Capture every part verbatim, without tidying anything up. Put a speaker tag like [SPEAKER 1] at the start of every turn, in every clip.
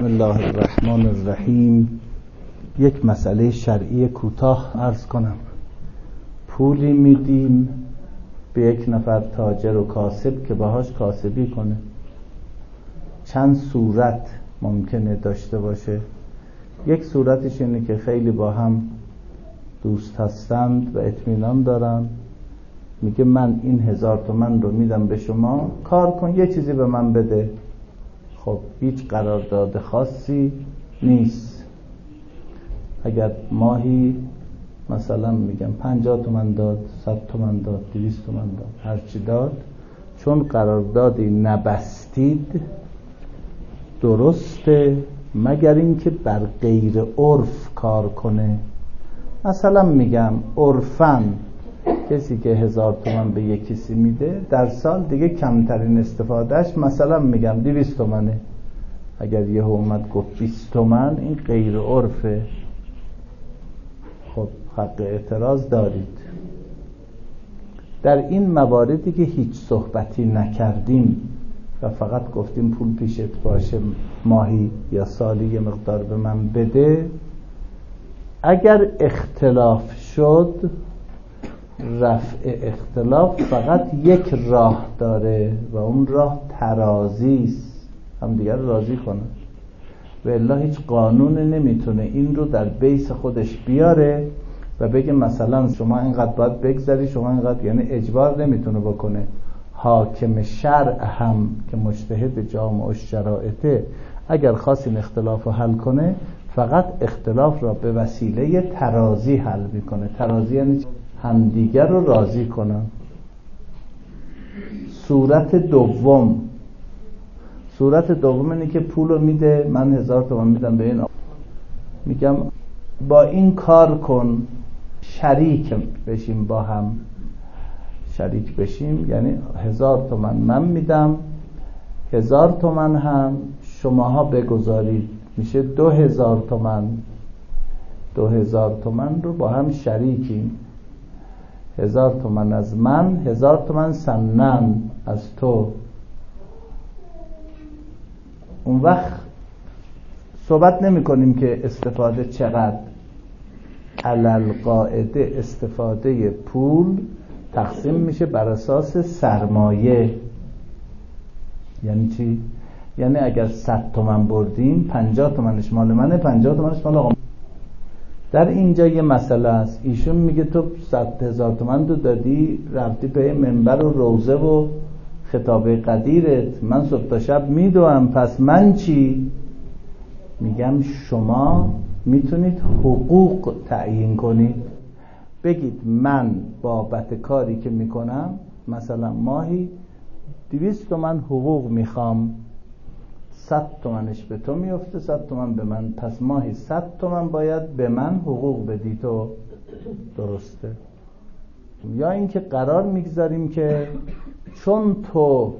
[SPEAKER 1] بسم الله الرحمن الرحیم. یک مسئله شرعی کوتاه عرض کنم. پولی میدیم به یک نفر تاجر و کاسب که باهاش کاسبی کنه. چند صورت ممکنه داشته باشه. یک صورتش اینه که خیلی با هم دوست هستند و اطمینان دارن، میگه من این هزار تومن رو میدم به شما، کار کن یه چیزی به من بده. خب هیچ قرارداد خاصی نیست. اگر ماهی مثلا میگم پنجاه تومن داد، صد تومن داد، دویست تومن داد، هرچی داد، چون قراردادی نبستید درسته، مگر اینکه بر غیر عرف کار کنه. مثلا میگم عرفاً کسی که هزار تومن به یک کسی میده در سال دیگه کمترین استفادهش مثلا میگم دویست تومنه. اگر یه اومد گفت بیست تومن، این غیر عرفه. خب حق اعتراض دارید. در این مواردی که هیچ صحبتی نکردیم و فقط گفتیم پول پیشت باشه، ماهی یا سالی یه مقدار به من بده، اگر اختلاف شد، رفع اختلاف فقط یک راه داره و اون راه ترازی است، هم دیگر راضی کنه. و الا هیچ قانون نمیتونه این رو در بیس خودش بیاره و بگه مثلا شما اینقدر باید بگذاری، شما اینقدر، یعنی اجبار نمیتونه بکنه. حاکم شرع هم که مجتهد جامع الشرائطه، اگر خواست این اختلاف رو حل کنه، فقط اختلاف را به وسیله ترازی حل میکنه. ترازی یعنی همدیگر رو راضی کنن. صورت دوم صورت دوم اینه که پول رو میده، من هزار تومن میدم به این آقا، میگم با این کار کن، شریک بشیم، با هم شریک بشیم. یعنی هزار تومن من میدم، هزار تومن هم شماها بگذارید، میشه دو هزار تومن. دو هزار تومن رو با هم شریکیم. هزار تومن از من، هزار تومن سنن از تو. اون وقت صحبت نمی کنیم که استفاده چقدر. علل قاعده استفاده پول تقسیم میشه بر اساس سرمایه. یعنی چی؟ یعنی اگر صد تومن بردیم، پنجاه تومنش مال منه، پنجاه تومنش مال آقا. در اینجا یه مسئله است. ایشون میگه تو صد هزار تومن رو دادی، رفتی به منبر و روزه و خطاب قدیرت، من صبح تا شب میدوام، پس من چی؟ میگم شما میتونید حقوق تعیین کنید. بگید من بابت کاری که میکنم مثلا ماهی دویست تومن حقوق میخوام، صد تومنش به تو میفته، صد تومن به من، پس ماهی صد تومن باید به من حقوق بدی تو. درسته؟ یا اینکه قرار میگذاریم که چون تو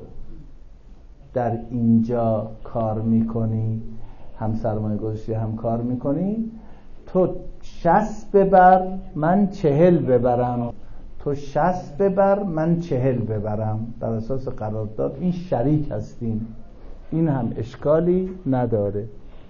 [SPEAKER 1] در اینجا کار میکنی، هم سرمایه گذاشتی هم کار میکنی، تو شصت ببر من چهل ببرم، تو شصت ببر من چهل ببرم. بر اساس قرارداد این شریک هستیم، این هم اشکالی نداره.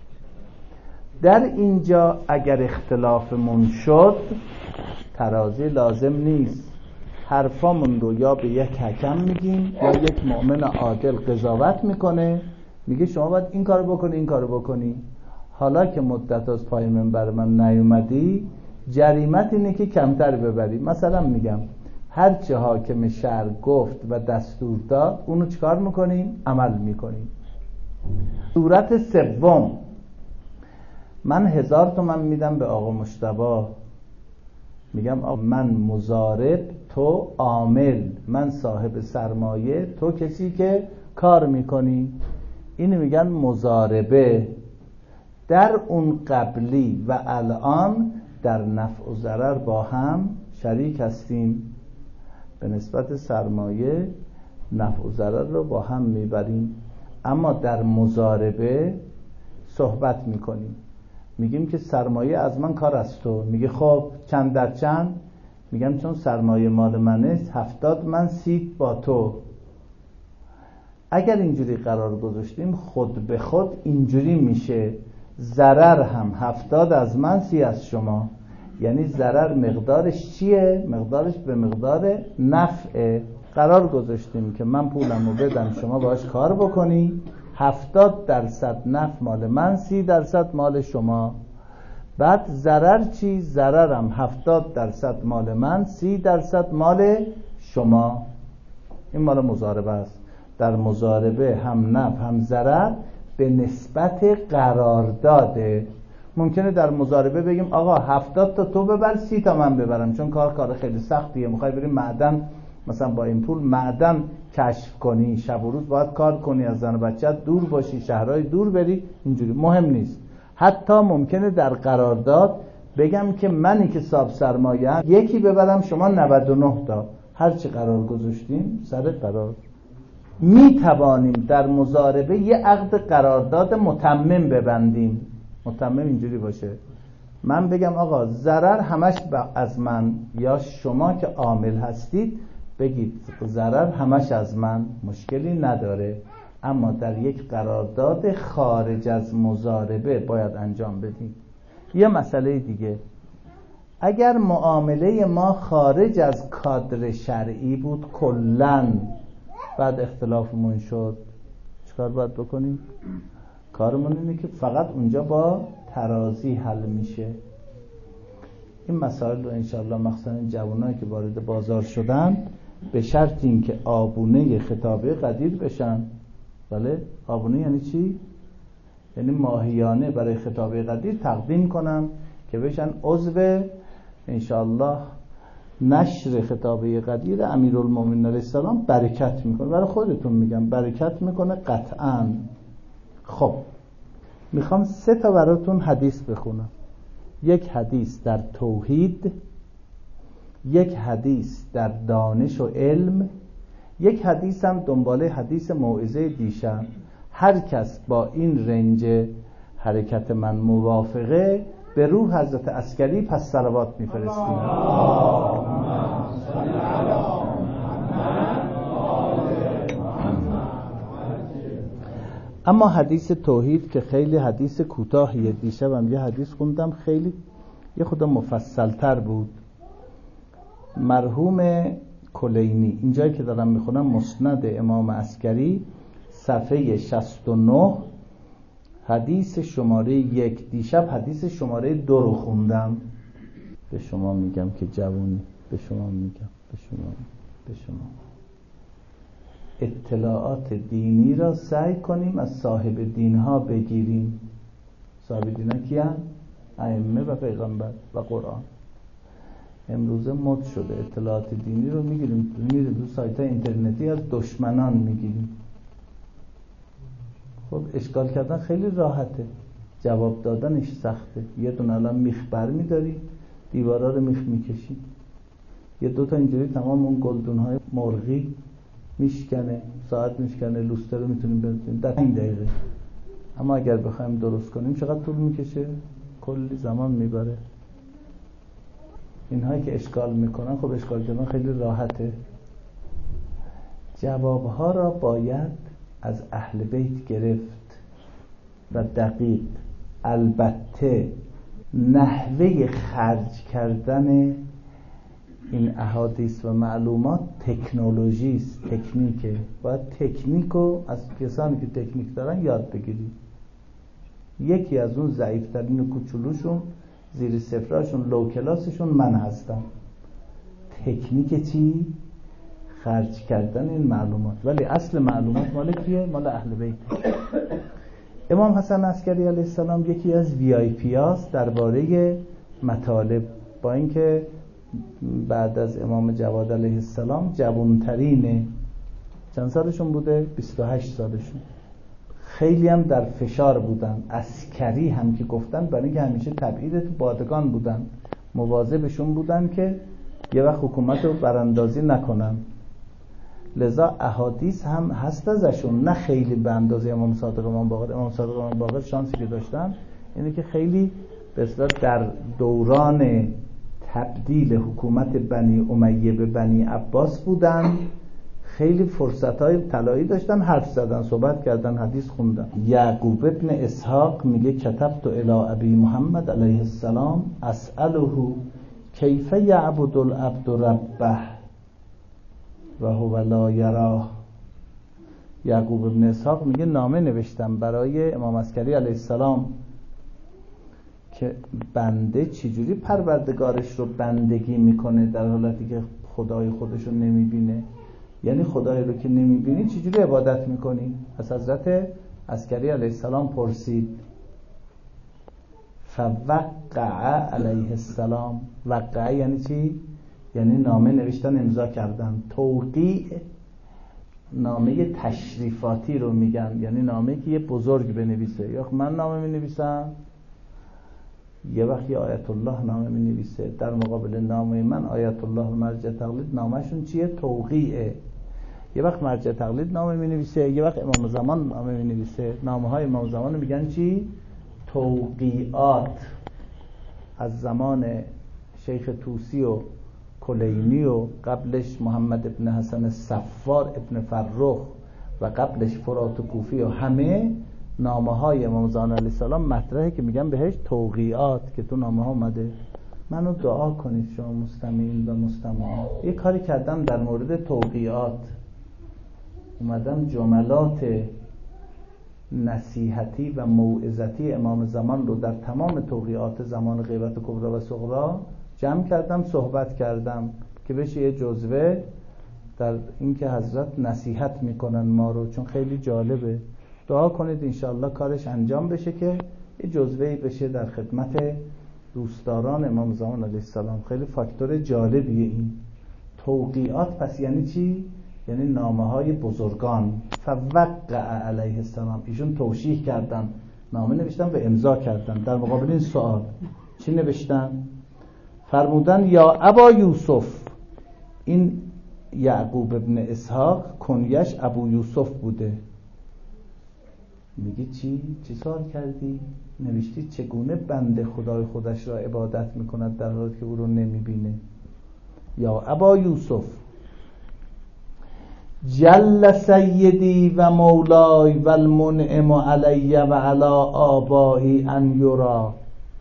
[SPEAKER 1] در اینجا اگر اختلافمون شد، ترازی لازم نیست. حرفامون رو یا به یک حکم میگیم یا یک مؤمن عادل قضاوت میکنه، میگه شما باید این کارو بکنی، این کارو بکنی. حالا که مدت از پای منبر من نیومدی، جریمت اینه که کمتر ببری. مثلا میگم هر چه حاکم شهر گفت و دستور داد، اونو چیکار میکنیم؟ عمل میکنیم. صورت سوم، من هزار تومن میدم به آقا مجتبی، میگم آقا من مضارب، تو عامل، من صاحب سرمایه، تو کسی که کار میکنی. اینو میگن مضاربه. در اون قبلی و الان در نفع و ضرر با هم شریک هستیم. به نسبت سرمایه نفع و ضرر رو با هم میبریم. اما در مضاربه صحبت میکنیم، میگیم که سرمایه از من کار از تو. میگه خب چند در چند؟ میگم چون سرمایه مال منه، هفتاد من سی با تو. اگر اینجوری قرار گذاشتیم خود به خود اینجوری میشه ضرر هم هفتاد از من سی از شما. یعنی ضرر مقدارش چیه؟ مقدارش به مقدار نفعه. قرار گذاشتیم که من پولمو بدم شما باش کار بکنی، هفتاد درصد نفع مال من، سی درصد مال شما. بعد ضرر چی؟ ضررم هفتاد درصد مال من، سی درصد مال شما. این مال مضاربه است. در مضاربه هم نفع هم ضرر به نسبت قرارداده. ممکنه در مضاربه بگیم آقا هفتاد تا تو ببر، سی تا من ببرم، چون کار کار خیلی سختیه، میخوای بری معدن مثلا با این پول معدن کشف کنی، شب و روز باید کار کنی، از زن و بچت دور باشی، شهرهای دور بری، اینجوری مهم نیست. حتی ممکنه در قرارداد بگم که منی که صاحب سرمایه ام یکی ببرم شما نود و نه تا، هرچی قرار گذاشتیم سر قرار. می توانیم در مضاربه یه عقد قرارداد متمم ببندیم. متمم اینجوری باشه من بگم آقا ضرر همش از من، یا شما که عامل هستید بگید ضرر همش از من، مشکلی نداره، اما در یک قرارداد خارج از مضاربه باید انجام بدیم. یه مسئله دیگه، اگر معامله ما خارج از کادر شرعی بود کلن، بعد اختلافمون شد، چیکار باید بکنیم؟ کارمون اینه که فقط اونجا با ترازی حل میشه. این مسائل رو انشاءالله مخصوصا جوانایی که وارد بازار شدن به شرط این که آبونه خطابه قدیر بشن. بله، آبونه یعنی چی؟ یعنی ماهیانه برای خطابه قدیر تقدیم کنن که بشن عضو انشاءالله نشر خطابه قدیر. امیرالمومنین علیه السلام برکت میکنه، برای خودتون میگم برکت میکنه قطعاً. خب میخوام سه تا براتون حدیث بخونم. یک حدیث در توحید، یک حدیث در دانش و علم، یک حدیث هم دنباله حدیث موعظه دیشب. هر کس با این رنج حرکت من موافقه به روح حضرت عسکری پس صلوات میفرستیم. اما حدیث توحید که خیلی حدیث کوتاهیه، دیشبم یه حدیث خوندم خیلی یه خود مفصل تر بود. مرحوم کلینی، اینجایی که دارم میخونم مسند امام عسکری صفحه شصت و نه حدیث شماره یک. دیشب حدیث شماره دو رو خوندم. به شما میگم که جوونی، به شما میگم، به شما به شما اطلاعات دینی را سعی کنیم از صاحب دینها بگیریم. صاحب دینها کیان؟ ائمه و پیغمبر و قرآن. امروزه مد شده اطلاعات دینی رو میگیریم، میریم تو سایت‌های اینترنتی از دشمنان میگیریم. خب اشکال کردن خیلی راحته، جواب دادنش سخته. یه دونه الان میخ برمی‌داری، دیوارا رو میخ میکشی، یه دوتا اینجوری تمام اون گلدون‌های مرغی میشکنه، ساعت میشکنه، لوستر رو میتونیم بزنیم در پنج دقیقه. اما اگر بخوایم درست کنیم چقدر طول میکشه؟ کلی زمان میبره. اینهایی که اشکال میکنن، خب اشکال کردن خیلی راحته. جوابها را باید از اهل بیت گرفت و دقیق. البته نحوه خرج کردن این احادیث و معلومات تکنولوژی است، تکنیکه. باید تکنیکو از کسانی که تکنیک دارن یاد بگیری. یکی از اون ضعیفترین و کوچولوشون، زیر صفراشون، لو کلاسشون من هستم. تکنیک چی؟ خرج کردن این معلومات. ولی اصل معلومات مال کیه؟ مال اهل بیت. امام حسن عسکری علیه السلام یکی از وی آی پی هاست درباره مطالب، با اینکه بعد از امام جواد علیه السلام جوانترینه. چند سالشون بوده؟ بیست و هشت سالشون. خیلی هم در فشار بودن. عسکری هم که گفتن برای اینکه همیشه تبعید تو بادگان بودن، مواظبشون بودن که یه وقت حکومت رو براندازی نکنن. لذا احادیث هم هست ازشون، نه خیلی به اندازه امام صادق امام باقر. امام صادق امام باقر شانسی که داشتن اینه که خیلی به اصطلاح در دوران تبدیل حکومت بنی امیه به بنی عباس بودن، خیلی فرصت‌های طلایی داشتن، حرف زدن، صحبت کردن، حدیث خوندن. یعقوب ابن اسحاق میگه کتبت الی ابی محمد علیه السلام اسأله کیف یعبد العبد ربه و هو لا یراه. یعقوب ابن اسحاق میگه نامه نوشتم برای امام عسکری علیه السلام که بنده چجوری پروردگارش رو بندگی میکنه در حالتی که خدای خودش رو نمیبینه. یعنی خدای رو که نمیبینی چجوری عبادت میکنی؟ از حضرت عسکری علیه السلام پرسید. فوقع علیه السلام. وقع یعنی چی؟ یعنی نامه نوشتن، امضا کردن. توقیع نامه تشریفاتی رو میگن، یعنی نامه که یه بزرگ بنویسه. یا من نامه مینویسم، یه وقت یه آیت الله نامه مینویسه، در مقابل نامه من آیت الله و مرجع تقلید نامشون چیه؟ توقیعه. یه وقت مرجع تقلید نامه مینویسه، یه وقت امام زمان نامه مینویسه. نامه های امام زمان میگن چی؟ توقیعات. از زمان شیخ طوسی و کلینی و قبلش محمد ابن حسن صفار ابن فرخ و قبلش فرات و کوفی و همه نامه های امام زمان علیه السلام مطرحه که میگن بهش توقیعات، که تو نامه ها اومده. منو دعا کنید شما مستمعین و مستمعات. یه کاری کردم در مورد توقیعات، اومدم جملات نصیحتی و موعظتی امام زمان رو در تمام توقیعات زمان غیبت کبری و صغری جمع کردم، صحبت کردم که بشه یه جزوه در این که حضرت نصیحت میکنن ما رو، چون خیلی جالبه. دعا کنید انشاءالله کارش انجام بشه که یه جزوهی بشه در خدمت دوستداران امام زمان علیه السلام. خیلی فاکتور جالبیه این توقیعات. پس یعنی چی؟ یعنی نامه های بزرگان. فوقع علیه السلام، ایشون توشیح کردن، نامه نوشتن و امضا کردن. در مقابل این سوال چی نوشتن؟ فرمودن یا ابا یوسف. این یعقوب ابن اسحاق کنیش ابو یوسف بوده. میگه چی؟ چی سوال کردی؟ نوشتی چگونه بنده خدای خودش را عبادت میکند در حالی که او رو نمیبینه. یا ابا یوسف جل سیدی و مولای و المنعم علی و علا آبایی ان یرا.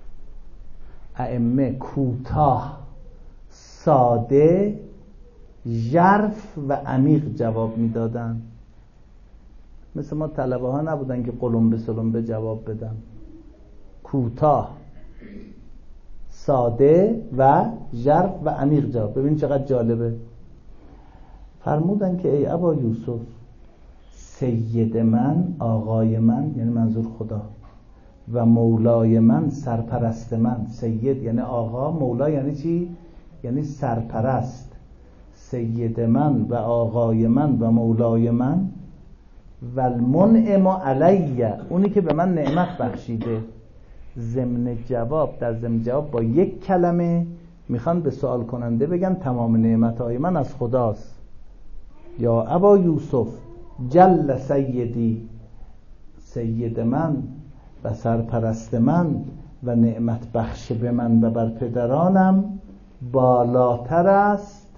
[SPEAKER 1] ائمه کوتاه، ساده، ژرف و عمیق جواب میدادن. مثل ما طلبه ها نبودن که قلمبه سلمبه جواب بدن. کوتاه، ساده و ژرف و عمیق جواب. ببین چقدر جالبه. فرمودن که ای ابا یوسف، سید من، آقای من، یعنی منظور خدا، و مولای من، سرپرست من. سید یعنی آقا، مولا یعنی چی؟ یعنی سرپرست. سید من و آقای من و مولای من، و المنعم علی، اونی که به من نعمت بخشیده. ضمن جواب، در ضمن جواب با یک کلمه میخوان به سوال کننده بگن تمام نعمتهای من از خداست. یا ابا یوسف جل سیدی، سید من و سرپرست من و نعمت بخش به من و بر پدرانم بالاتر است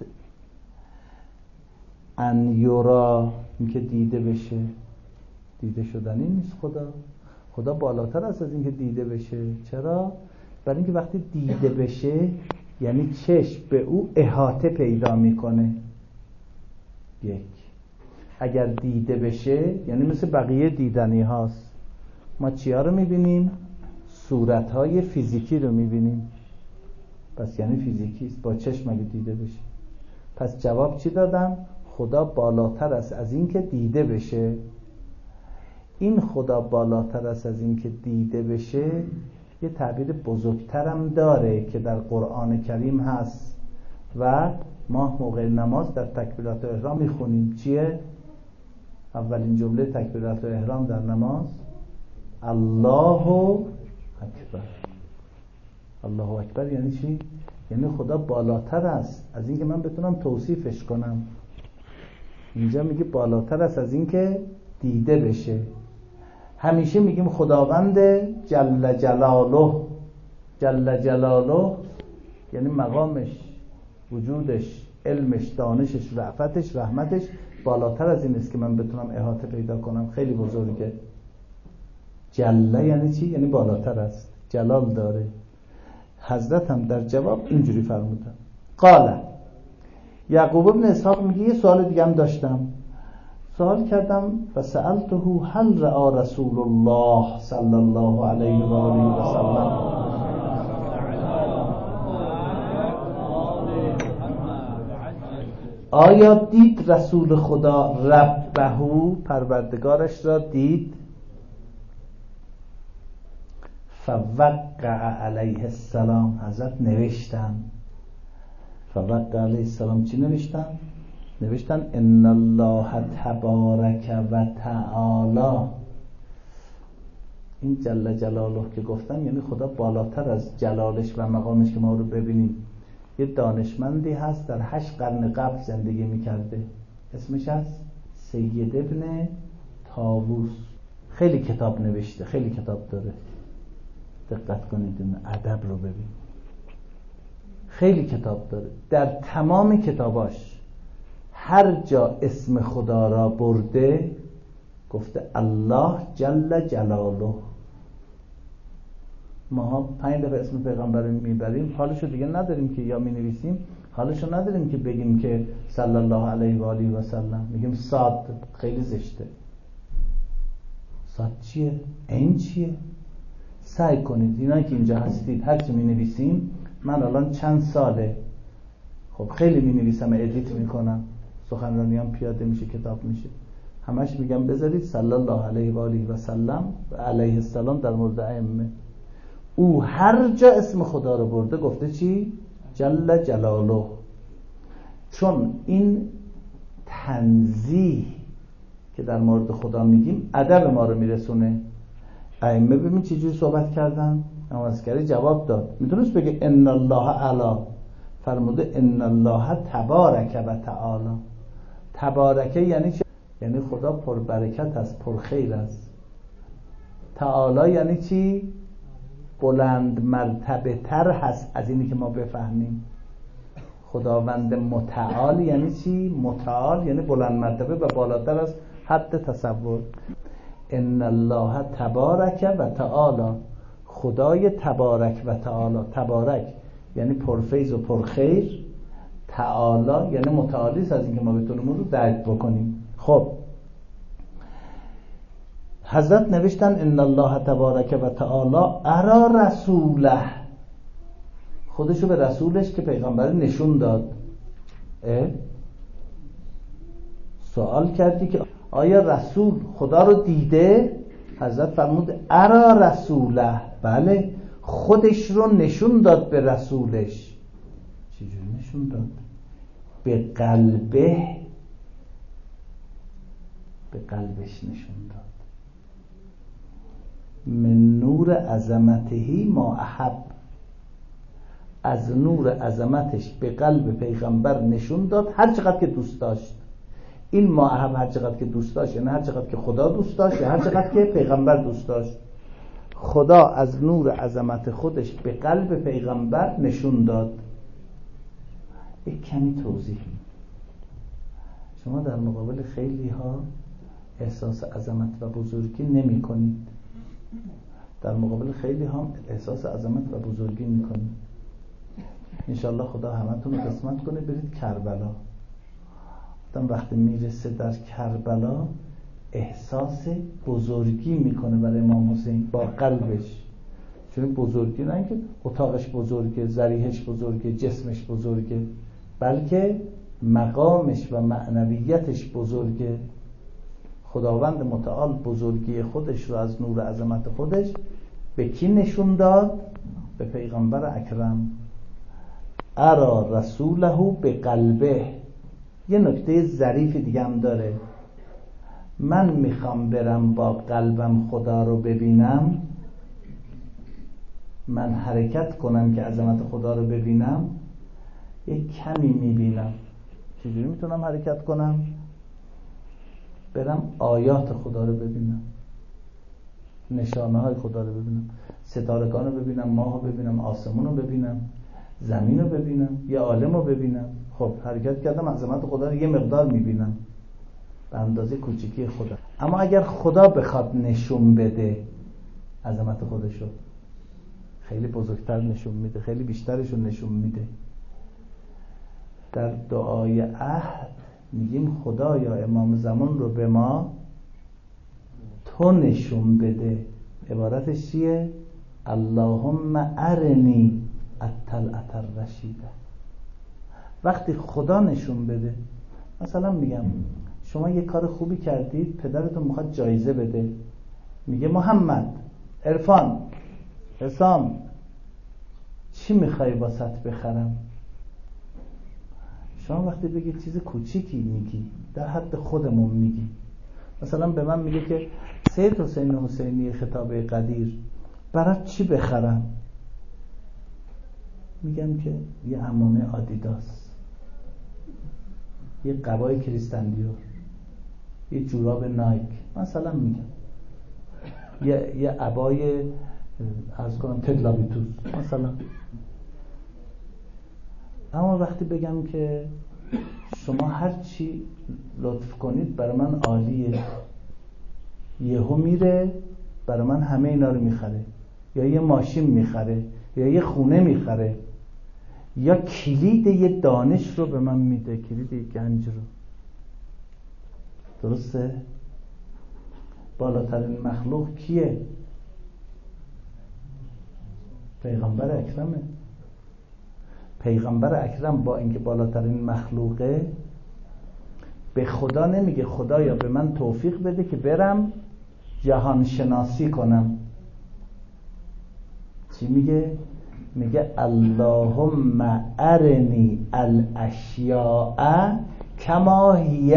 [SPEAKER 1] ان یرا، این که دیده بشه. دیده شدنی نیست خدا. خدا بالاتر است از این که دیده بشه. چرا؟ برای اینکه وقتی دیده بشه یعنی چشم به او احاطه پیدا میکنه. یک، اگر دیده بشه یعنی مثل بقیه دیدنی هاست. ما چیا رو میبینیم؟ صورت های فیزیکی رو میبینیم. پس یعنی فیزیکی است، با چشم اگه دیده بشه. پس جواب چی دادم؟ خدا بالاتر است از این که دیده بشه. این خدا بالاتر است از این که دیده بشه یه تعبیر بزرگترم داره که در قرآن کریم هست و ما موقع نماز در تکبیرات احرام میخونیم. چیه؟ اولین جمله تکبیرات احرام در نماز الله اکبر. الله اکبر یعنی چی؟ یعنی خدا بالاتر است از این که من بتونم توصیفش کنم. اینجا میگه بالاتر است از این که دیده بشه. همیشه میگیم خداوند جل جلاله. جل جلاله یعنی مقامش، وجودش، علمش، دانشش، رأفتش، رحمتش بالاتر از این است که من بتونم احاطه پیدا کنم، خیلی بزرگه. جله یعنی چی؟ یعنی بالاتر است، جلال داره. حضرت هم در جواب اینجوری فرمودن. قال یعقوب ابن اسحاق میگه یه سوال دیگه هم داشتم، سوال کردم و سألته هل رأى رسول الله صلی الله علیه و آله و سلم، آیا دید رسول خدا ربهو، پروردگارش را دید؟ فوقع علیه السلام، حضرت نوشتن. فوقع علیه السلام چی نوشتن؟ نوشتن ان الله تبارک و تعالی. این جل جلاله که گفتن یعنی خدا بالاتر از جلالش و مقامش که ما رو ببینیم. یه دانشمندی هست در هشت قرن قبل زندگی میکرده، اسمش هست سید ابن طاووس. خیلی کتاب نوشته، خیلی کتاب داره، دقت کنید این ادب رو ببین. خیلی کتاب داره، در تمام کتاباش هر جا اسم خدا را برده گفته الله جل جلاله. ما پنج دفعه اسم پیغمبر میبریم، حالشو دیگه نداریم که یا مینویسیم، حالشو نداریم که بگیم که صلی الله علیه و آله و سلم، میگیم صاد، خیلی زشته. صاد چیه؟ این چیه؟ سعی کنید اینایی که اینجا هستید هر چی مینویسیم، من الان چند ساله خب خیلی مینویسم، ادیت میکنم، سخنرانیام پیاده میشه، کتاب میشه، همش میگم بذارید صلی الله علیه و آله و سلم و علیه السلام در مورد ائمه. او هر جا اسم خدا رو برده گفته چی؟ جل جلاله. چون این تنزیه که در مورد خدا میگیم ادب ما رو میرسونه. ائمه ببین چه جوری صحبت کردن. امام عسکری جواب داد، میتونست بگه ان الله علا، فرموده ان الله تبارک و تعالی. تبارکه یعنی چی؟ یعنی خدا پر برکت است، پر خیر است. تعالی یعنی چی؟ بلند مرتبه تر هست از اینی که ما بفهمیم. خداوند متعال یعنی چی؟ متعال یعنی بلند مرتبه و بالاتر از حد تصور. ان الله تبارک و تعالی، خدای تبارک و تعالی. تبارک یعنی پرفیض و پرخیر، تعالی یعنی متعالی است از اینکه ما بتونیم اون رو درک بکنیم. خب حضرت نوشتن ان الله تبارک و تعالی ارا رسوله، خودشو به رسولش که پیغمبر نشون داد. اه؟ سوال کردی که آیا رسول خدا رو دیده؟ حضرت فرمود ارا رسوله، بله خودش رو نشون داد به رسولش. چجوری نشون داد؟ به قلبه، به قلبش نشون داد. من نور عظمته ما احب، از نور عظمتش به قلب پیغمبر نشون داد هر چقدر که دوست داشت. این ما احب هر چقدر که دوست داشت یعنی هر چقدر که خدا دوست داشت یا هر چقدر که پیغمبر دوست داشت. خدا از نور عظمت خودش به قلب پیغمبر نشون داد. یک کمی توضیح. شما در مقابل خیلی ها احساس عظمت و بزرگی نمی کنید، در مقابل خیلی ها احساس عظمت و بزرگی می کنید. انشالله خدا همتون رو قسمت کنه برید کربلا. آدم وقتی میرسه در کربلا احساس بزرگی میکنه برای امام حسین با قلبش. چون بزرگی نه اینکه اتاقش بزرگه، ذریحش بزرگه، جسمش بزرگه، بلکه مقامش و معنویتش بزرگه. خداوند متعال بزرگی خودش رو از نور عظمت خودش به کی نشون داد؟ به پیغمبر اکرم. ارا رسوله به قلبه. یه نکته ظریف دیگه هم داره. من میخوام برم با قلبم خدا رو ببینم، من حرکت کنم که عظمت خدا رو ببینم، یک کمی میبینم. چجوری میتونم حرکت کنم؟ برم آیات خدا رو ببینم، نشانه های خدا رو ببینم، ستارگان رو ببینم، ماه رو ببینم، آسمون رو ببینم، زمین رو ببینم، یه عالم رو ببینم. خب حرکت کردم، عظمت خدا رو یه مقدار میبینم. به اندازه کوچیکی خدا. اما اگر خدا بخواد نشون بده عظمت خودشو، خیلی بزرگتر نشون میده، خیلی بیشترشو نشون میده. در دعای عهد میگیم خدایا امام زمان رو به ما تو نشون بده. عبارتش چیه؟ اللهم ارنی الطلعة الرشیده. وقتی خدا نشون بده، مثلا میگم شما یه کار خوبی کردید، پدرتون میخواد جایزه بده، میگه محمد، عرفان، حسام، چی میخوای واسط بخرم؟ شما وقتی بگی چیز کوچیکی میگی، در حد خودمون میگی. مثلا به من میگه که سید حسین حسینی خطابه قدیر برات چی بخرم؟ میگم که یه عمامه آدیداس، یه قبای کریستن دیور، یه جوراب نایک، مثلا میگم یه یه عبای عرض کنم تدلاویتوس مثلا. اما وقتی بگم که شما هر چی لطف کنید برای من عالیه، یهو میره برای من همه اینا رو میخره، یا یه ماشین میخره، یا یه خونه میخره، یا کلید یه دانش رو به من میده، کلید یه گنج رو. درسته؟ بالاترین مخلوق کیه؟ پیغمبر اکرمه. پیغمبر اکرم با اینکه بالاترین مخلوقه، به خدا نمیگه خدایا به من توفیق بده که برم جهان شناسی کنم. چی میگه؟ میگه اللهم ارنی الاشیاء کما هی.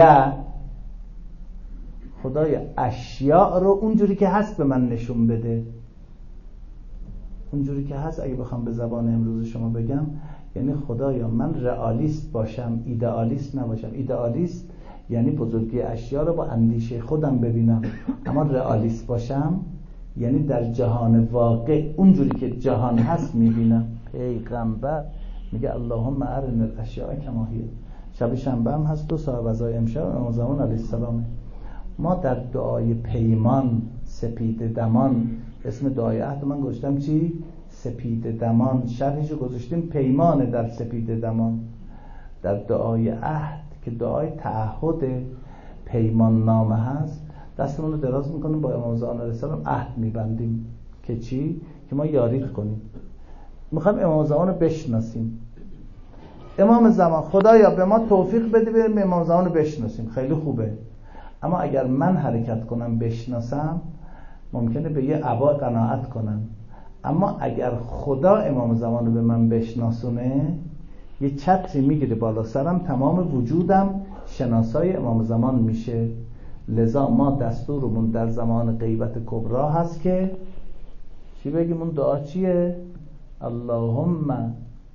[SPEAKER 1] خدایا اشیاء رو اونجوری که هست به من نشون بده. اونجوری که هست اگه بخوام به زبان امروز شما بگم، یعنی خدایا من رئالیست باشم، ایدئالیست نباشم. ایدئالیست یعنی بزرگی اشیا رو با اندیشه خودم ببینم، اما رئالیست باشم یعنی در جهان واقع اونجوری که جهان هست میبینم. پیغمبر میگه اللهم ارنا الاشیاء کما هی. شب شنبه هم هست و صاحب وظای امشب امام زمان علیه السلام. ما در دعای پیمان سپید دمان، اسم دعای عهد من گذاشتم چی؟ سپید دمان. شرحشو گذاشتیم پیمان در سپید دمان. در دعای عهد که دعای تعهد پیمان نامه هست، دستمون رو دراز میکنیم با امام زمان علیه السلام عهد میبندیم که چی؟ که ما یاری کنیم، میخوایم امام زمان رو بشناسیم. امام زمان خدایا به ما توفیق بده بریم امام زمان رو بشناسیم. خیلی خوبه، اما اگر من حرکت کنم بشناسم ممکنه به یه عبا قناعت کنم، اما اگر خدا امام زمان رو به من بشناسونه یه چتری میگیره بالا سرم، تمام وجودم شناسای امام زمان میشه. لذا ما دستورمون در زمان غیبت کبرا هست که چی بگیم؟ اون دعا چیه؟ اللهم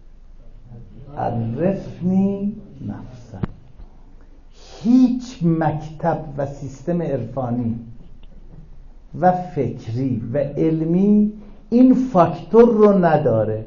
[SPEAKER 1] عرفنی نفسک. هیچ مکتب و سیستم عرفانی و فکری و علمی این فاکتور رو نداره.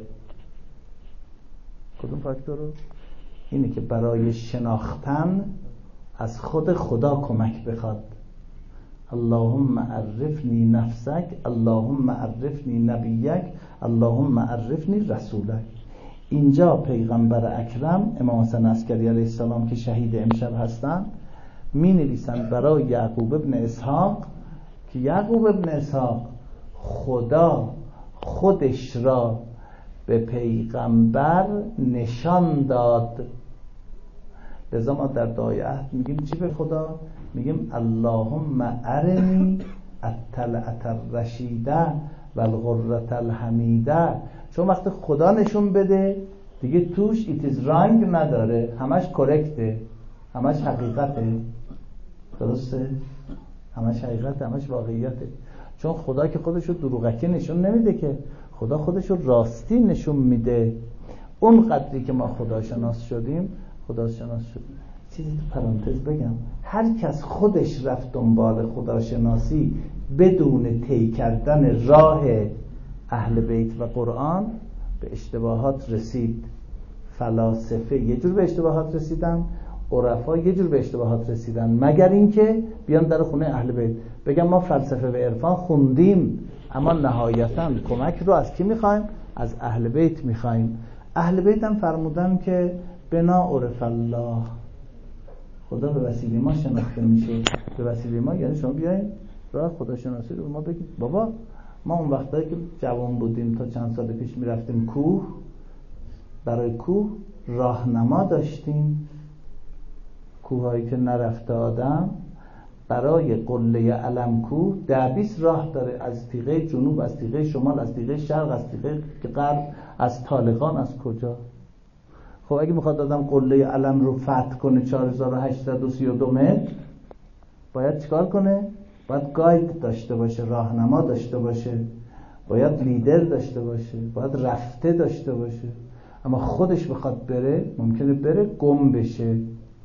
[SPEAKER 1] کدوم فاکتور رو؟ اینه که برای شناختن از خود خدا کمک بخواد. اللهم عرفنی نفسک، اللهم عرفنی نبیک، اللهم عرفنی رسولک. اینجا پیغمبر اکرم امام حسن عسکری علیه السلام که شهید امشب هستن می نویسند برای یعقوب ابن اسحاق که یعقوب ابن اسحاق خدا خودش را به پیغمبر نشان داد. لذا ما در دعای عهد میگیم چی به خدا؟ میگیم اللهم ارنی الطلعة الرشیده و الغرة الحمیده. چون وقت خدا نشون بده دیگه توش ایتیز رنگ نداره، همش کرکته، همش حقیقته. درسته؟ همش حقیقته، همش واقعیته. چون خدا که خودشو دروغکی نشون نمیده، که خدا خودشو راستی نشون میده. اون قدری که ما خداشناس شدیم خداشناس شدیم. چیزی تو پرانتز بگم، هر کس خودش رفت دنبال خداشناسی بدون طی کردن راه اهل بیت و قرآن به اشتباهات رسید. فلاسفه یه جور به اشتباهات رسیدن، عرفا یه جور به اشتباهات رسیدن، مگر اینکه بیان در خونه اهل بیت بگن ما فلسفه و عرفان خوندیم، اما نهایتاً کمک رو از کی میخوایم؟ از اهل بیت میخوایم. اهل بیت هم فرمودن که بنا عرف الله، خدا به وسیله ما شناخته میشه. به وسیله ما یعنی شما بیاین راه خدا شناسی رو ما بگید. بابا ما اون وقتایی که جوان بودیم تا چند سال پیش میرفتیم کوه، برای کوه راهنما داشتیم. کوهایی که نرفته آدم، برای قله علم کوه ده بیست راه داره، از تیغه جنوب، از تیغه شمال، از تیغه شرق، از تیغه غرب، از طالقان، از کجا. خب اگه میخواد آدم قله علم رو فتح کنه چهار هزار و هشتصد و سی و دو متر، باید چیکار کنه؟ باید گاید داشته باشه، راهنما داشته باشه، باید لیدر داشته باشه، باید رفته داشته باشه. اما خودش بخواد بره ممکنه بره گم بشه.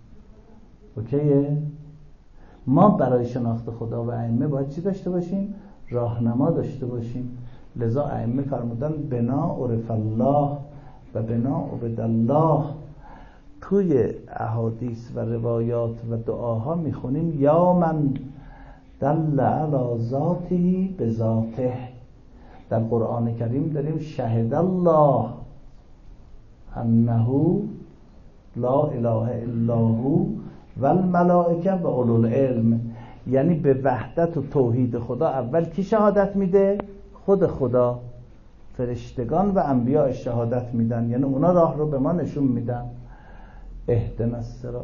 [SPEAKER 1] اوکیه؟ ما برای شناخت خدا و ائمه باید چی داشته باشیم؟ راهنما داشته باشیم. لذا ائمه فرمودن بنا عرف الله و بنا عبد الله. توی احادیث و روایات و دعاها میخونیم یا من دل علی ذاته بذاته. در قرآن کریم داریم شهد الله انه لا اله الا هو و الملائکه و اولو العلم. یعنی به وحدت و توحید خدا اول کی شهادت میده؟ خود خدا. فرشتگان و انبیاء شهادت میدن، یعنی اونا راه رو به ما نشون میدن. اهدنا الصراط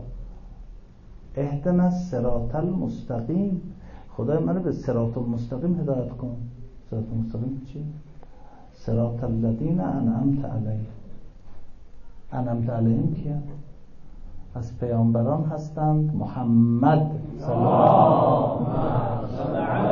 [SPEAKER 1] اهدنا الصراط المستقیم. خدای منو به صراط المستقیم هدایت کن. صراط المستقیم چی؟ صراط الذین انعمت علیهم. انعمت علیهم کیه؟ از پیامبران هستند. محمد صلی الله علیه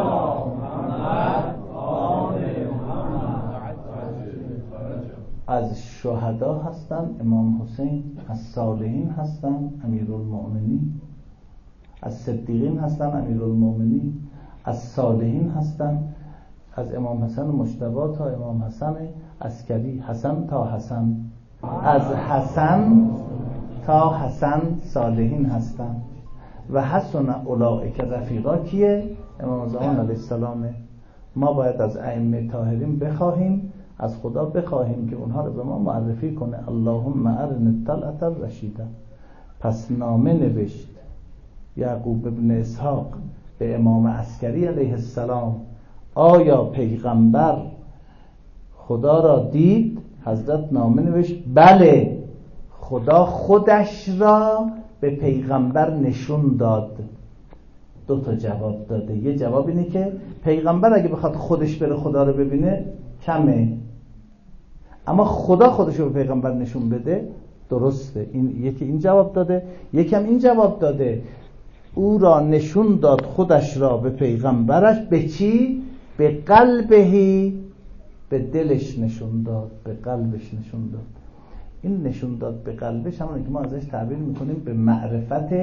[SPEAKER 1] از شهدا هستند امام حسین. از صالحین هستند امیرالمؤمنین. از صدیقین هستند امیرالمؤمنین. از صالحین هستند از امام حسن مجتبی تا امام حسن عسکری، حسن تا حسن، از حسن تا حسن صالحین هستند. و حسن اولئک رفیقا کیه؟ امام زمان علیه السلامه. ما باید از ائمه طاهرین بخواهیم، از خدا بخواهیم که اونها رو به ما معرفی کنه. اللهم ارنا الطلعة الرشیدة. پس نامه نوشت یعقوب ابن اسحاق به امام عسکری علیه السلام، آیا پیغمبر خدا را دید؟ حضرت نامه نوشت بله، خدا خودش را به پیغمبر نشون داد. دو تا جواب داده. یه جواب اینه که پیغمبر اگه بخواد خودش بره خدا رو ببینه کمه، اما خدا خودش رو به پیغمبر نشون بده درسته. این یکی این جواب داده. یکم این جواب داده او را نشون داد خودش را به پیغمبرش. به چی؟ به قلبهی، به دلش نشون داد، به قلبش نشون داد. این نشون داد به قلبش همونه که ما ازش تعبیر میکنیم به معرفت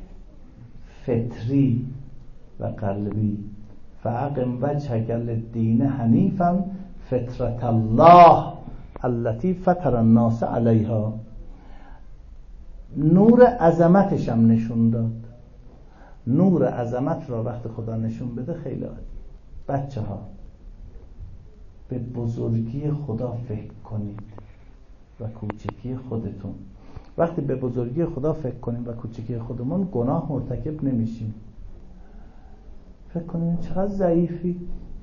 [SPEAKER 1] فطری و قلبی. فاقم وجهک للدین حنیفا فطرت الله التي فطر الناس علیها. نور عظمتش هم نشون داد. نور عظمت را وقت خدا نشون بده خیلی عالی. بچه ها به بزرگی خدا فکر کنید و کوچکی خودتون. وقتی به بزرگی خدا فکر کنیم و کوچکی خودمون گناه مرتکب نمیشیم. فکر کنیم چقدر ضعیفی.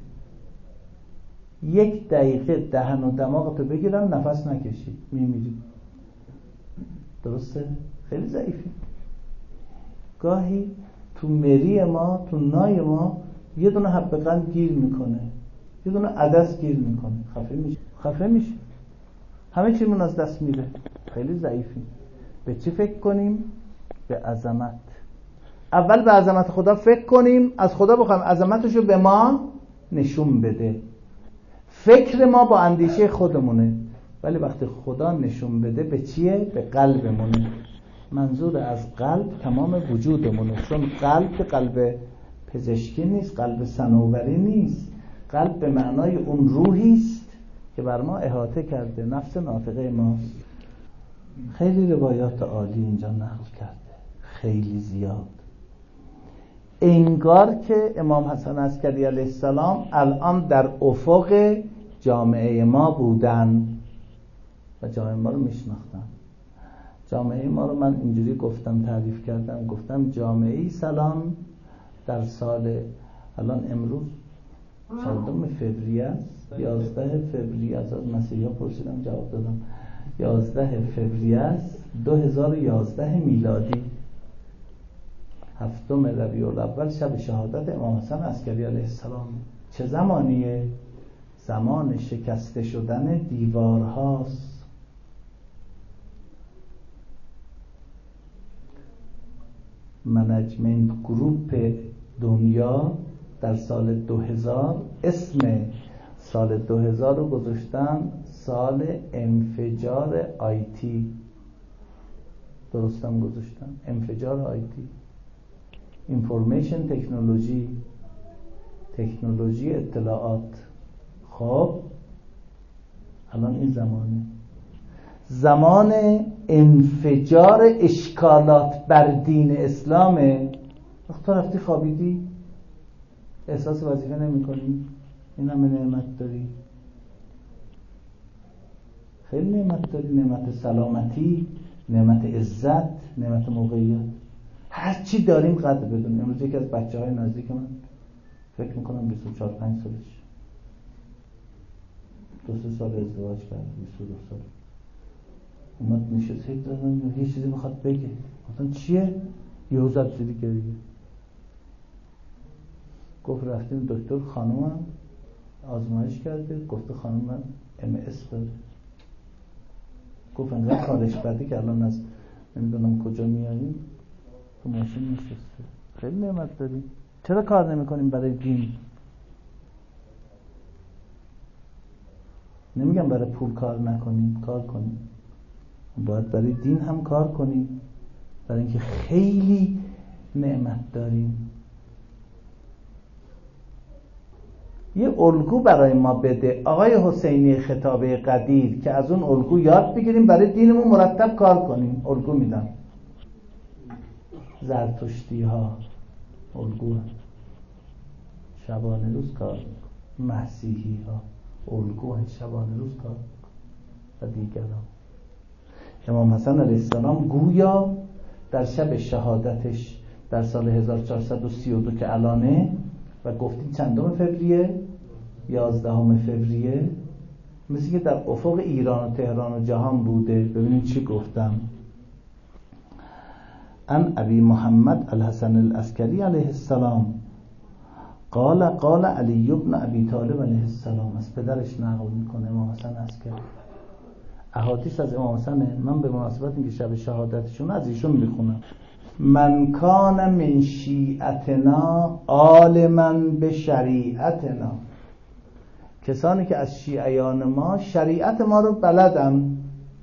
[SPEAKER 1] یک دقیقه دهن و دماغتو بگیرم نفس نکشی میمیری. درسته؟ خیلی ضعیفی. گاهی تو مری ما، تو نای ما یه دونه حب قند گیر میکنه، یه دونه عدس گیر میکنه، خفه میشه خفه میشه همه چیمون از دست میره. خیلی ضعیفی. به چی فکر کنیم؟ به عظمت. اول به عظمت خدا فکر کنیم، از خدا بخوایم عظمتشو به ما نشون بده. فکر ما با اندیشه خودمونه، ولی وقتی خدا نشون بده به چیه؟ به قلبمونه. منظور از قلب تمام وجودمونه، چون قلب که قلب پزشکی نیست، قلب صنوبری نیست. قلب به معنای اون روحی است که بر ما احاطه کرده، نفس ناطقه ماست. خیلی روایات عالی اینجا نقل کرده، خیلی زیاد. انگار که امام حسن عسکری علیه السلام الان در افق جامعه ما بودن و جامعه ما رو میشناختن. جامعه ما رو من اینجوری گفتم، تعریف کردم، گفتم جامعه سلام در سال الان امروز چندم فوریه است، یازده فوریه است. از مسیحا پرسیدم جواب دادم یازده فوریه است دو هزار و یازده میلادی، هفتم ربیع الاول شب شهادت امام حسن عسکری علیه السلام. چه زمانیه؟ زمان شکسته شدن دیوارهاست. منیجمنت گروپ دنیا در سال دو هزار اسم سال دو هزار رو گذاشتن سال انفجار آیتی. درستم گذاشتن انفجار آیتی، اینفورمیشن تکنولوژی، تکنولوژی اطلاعات. خب الان این زمانه، زمان انفجار اشکالات بر دین اسلامه. وقتی رفتی خوابیدی احساس وظیفه نمی کنی، این همه نعمت داری، خیلی نعمت داری، نعمت سلامتی، نعمت عزت، نعمت موقعیت، هر چی داریم قدر بدونیم. امروز یکی از بچه های نزدیک من فکر میکنم بیست و چهار پنج سالش، دو سه سال ازدواج کرد، بیست و دو سال اومد نشست هی دادم یه چیزی میخواد بگه، مثلا چیه؟ یهو زد زیری گریه. گفت رفتیم دکتر، خانومم آزمایش کرده گفته خانوم من ام اس داره. گفت انقدر کارش بده که الان از نمیدونم کجا میاییم تو ماشین نشسته. خیلی نعمت داریم، چرا کار نمی کنیم برای دین؟ نمیگم برای پول کار نکنیم، کار کنیم، باید برای دین هم کار کنیم، برای اینکه خیلی نعمت داریم. یه الگو برای ما بده آقای حسینی خطابه قدیر که از اون الگو یاد بگیریم، برای دینمون مرتب کار کنیم. الگو میدم. زرتشتی ها الگو هم. شبانه روز کار میکنن. مسیحی ها الگو هم. شبانه روز کار و دیگران. امام حسن علیه السلام گویا در شب شهادتش در سال هزار و چهارصد و سی و دو که الانه و گفتیم چندم فوریه؟ یازدهم فوریه، مثل که در افق ایران و تهران و جهان بوده. ببینید چی گفتم. ان ابی محمد الحسن العسکری علیه السلام قال قال علی بن ابی طالب علیه السلام. از پدرش نقل میکنه امام حسن عسکری. احادیث از امام حسن من به مناسبت اینکه شب شهادتشون از ایشون میخونم. من کان من شیعتنا عالما به شریعتنا. کسانی که از شیعیان ما شریعت ما رو بلدن.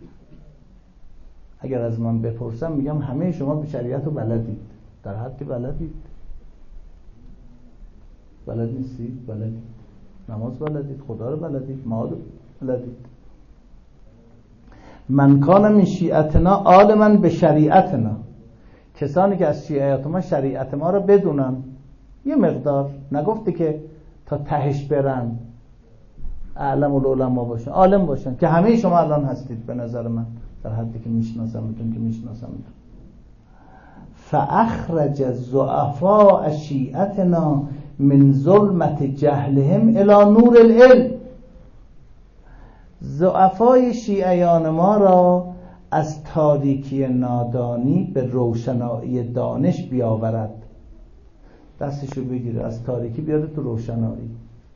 [SPEAKER 1] اگر از من بپرسم میگم همه شما به شریعت رو بلدید. در حد بلدید؟ بلد نیستید؟ بلدید. نماز بلدید، خدا رو بلدید، ما رو بلدید. من کان من شیعتنا عالما به شریعتنا. کسانی که از شیعیات ما شریعت ما رو بدونن، یه مقدار، نگفته که تا تهش برن، اعلم العلماء باشن، عالم باشن، که همه شما الان هستید به نظر من، در حدی که میشناسمتون که میشناسمتون. فاخرج الضعفاء شیعتنا من ظلمت جهلهم الی نور العلم. ضعفای شیعیان ما را از تاریکی نادانی به روشنایی دانش بیاورد. دستشو بگیره از تاریکی بیاره تو روشنایی.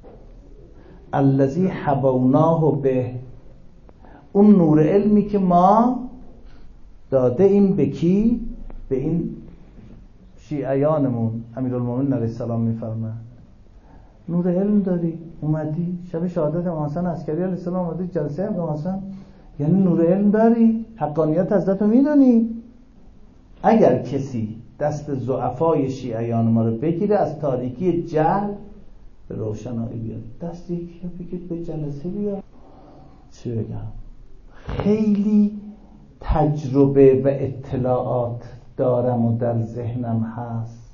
[SPEAKER 1] الذی حبوناه به. اون نور علمی که ما داده ایم به کی؟ به این شیعیانمون. امیرالمومنین علیه السلام میفرماید نور علم داری، اومدی شب شهادت امام حسن عسکری علیه السلام، اومدی جلسه امام حسن، یعنی نور علم داری، حقانیت حضرت رو میدونی. اگر کسی دست ضعفای شیعیان ما رو بگیره از تاریکی جهل به روشنایی بیاد، دست یکی رو بگید به جلسه بیاد. چی بگم؟ خیلی تجربه و اطلاعات دارم و در ذهنم هست.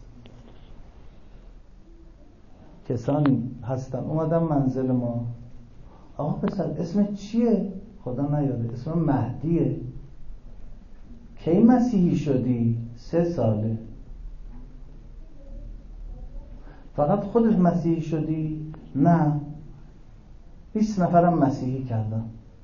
[SPEAKER 1] کسانی هستن اومدن منزل ما، آقا پسر اسم چیه؟ خدا نیاده اسم مهدیه. کی مسیحی شدی؟ سه ساله. فقط خودت مسیحی شدی؟ نه، بیست نفرم مسیحی کردم.